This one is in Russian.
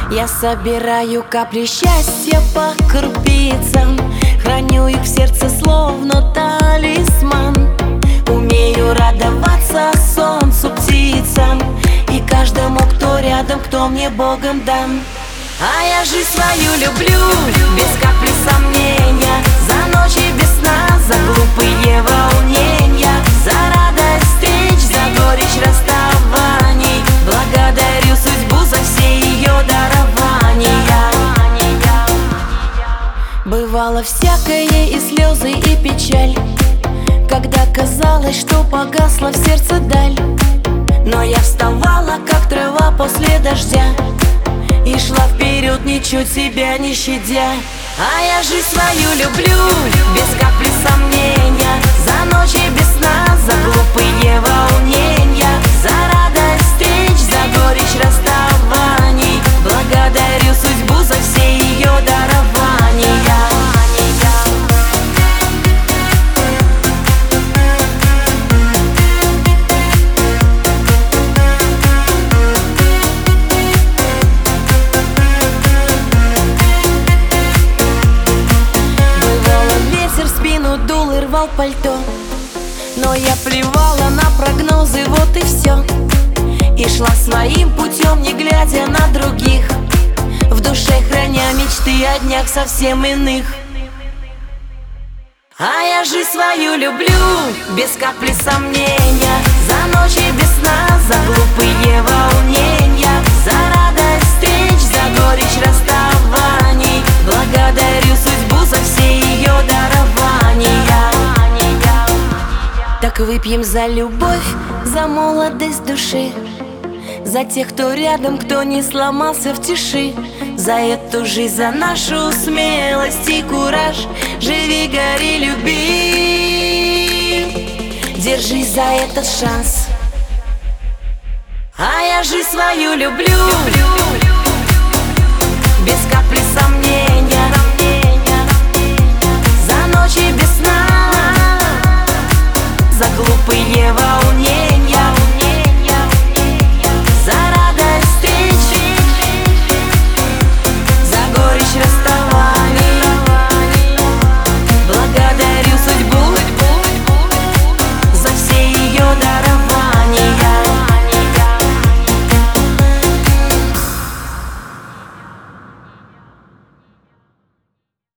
Я собираю капли счастья по крупицам, храню их в сердце словно талисман. Умею радоваться солнцу, птицам и каждому, кто рядом, кто мне Богом дан. А я жизнь свою люблю, без капли сомнения, за ночи без сна, за глупые волнения, за радость встреч, за горечь расставаний. Благодарю судьбу за все ее дарования. Бывало всякое, и слезы, и печаль, когда казалось, что погасла в сердце даль. Но я вставала, как трава после дождя, и шла вперед, ничуть себя не щадя. А я жизнь свою люблю, без капли сомнения, за ночи без сна, за глупые волнения, за радость встреч, за горечь расставаний. Благодарю судьбу за все ее дарования. Дул и рвал пальто, но я плевала на прогнозы, вот и все. И шла своим путем, не глядя на других, в душе храня мечты о днях совсем иных. А я жизнь свою люблю, без капли сомнения, за ночи без сна, за глупые волнения, за радость встреч, за горечь расставаний. Благодарю судьбу за все ее дарования. Так выпьем за любовь, за молодость души, за тех, кто рядом, кто не сломался в тиши, за эту жизнь, за нашу смелость и кураж. Живи, гори, люби, держись за этот шанс. А я жизнь свою люблю.